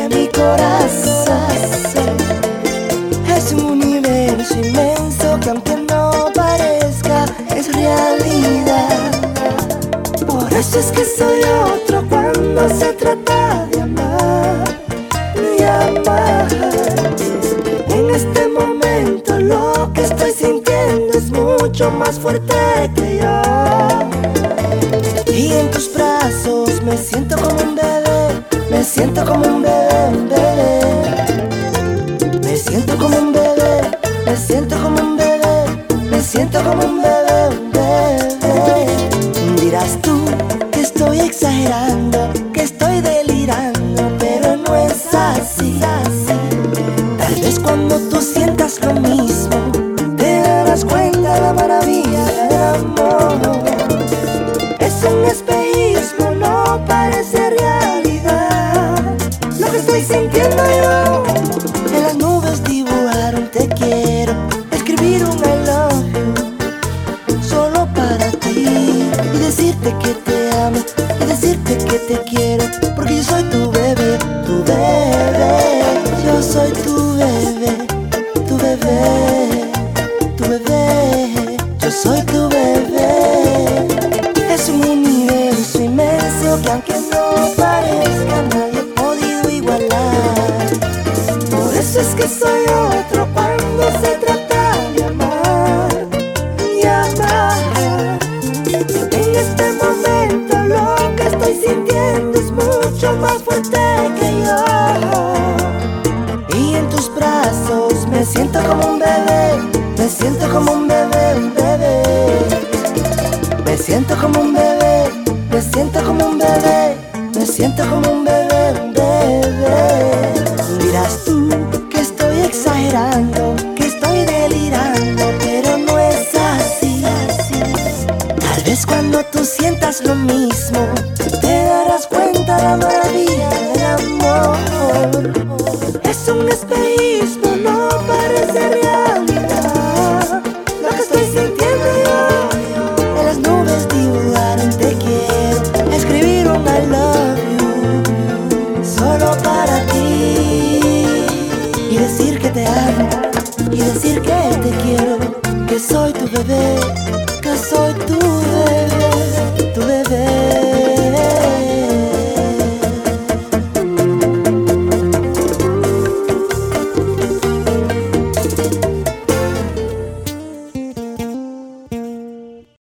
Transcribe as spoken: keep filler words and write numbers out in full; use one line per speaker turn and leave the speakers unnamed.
de mi corazón. Es un universo inmenso que aunque no parezca es realidad. Por eso es que soy otro cuando se trata de amar y amar. En este momento lo que estoy sintiendo es mucho más fuerte que yo. Y en tus brazos me siento como un bebé, me siento como un bebé, un bebé. Me siento como un bebé, me siento como un bebé, me siento como un bebé, un bebé. Dirás tú que estoy exagerando, que estoy delirando, pero no es así. Tal vez cuando tú sientas lo mismo, te darás cuenta de la maravilla del amor. Es un espejismo, no parece realidad. Lo que estoy sintiendo yo. En las nubes dibujar un te quiero, escribir un I love you, solo para ti. Y decirte que te amo, y decirte que te quiero, porque yo soy tu bebé, tu bebé. Yo soy tu bebé, tu bebé, tu bebé. Yo soy tu bebé. Es un universo inmenso que aunque no parezca nadie ha podido igualar. Por eso es que soy otro cuando se trata de amar y amar. En este momento lo que estoy sintiendo es mucho más fuerte que yo. Y en tus brazos me siento como un bebé, me siento como un bebé, un bebé. Me siento como un bebé, me siento como un bebé, me siento como un bebé, un bebé. Dirás tú que estoy exagerando, que estoy delirando, pero no es así. Tal vez cuando tú sientas lo mismo, te darás cuenta de la maravilla del amor. Es un espejismo, no parece realidad. Lo que estoy sintiendo yo. En las nubes dibujar un te quiero, escribir un I love you, solo para ti. Y decir que te amo, y decir que te quiero, que soy tu bebé.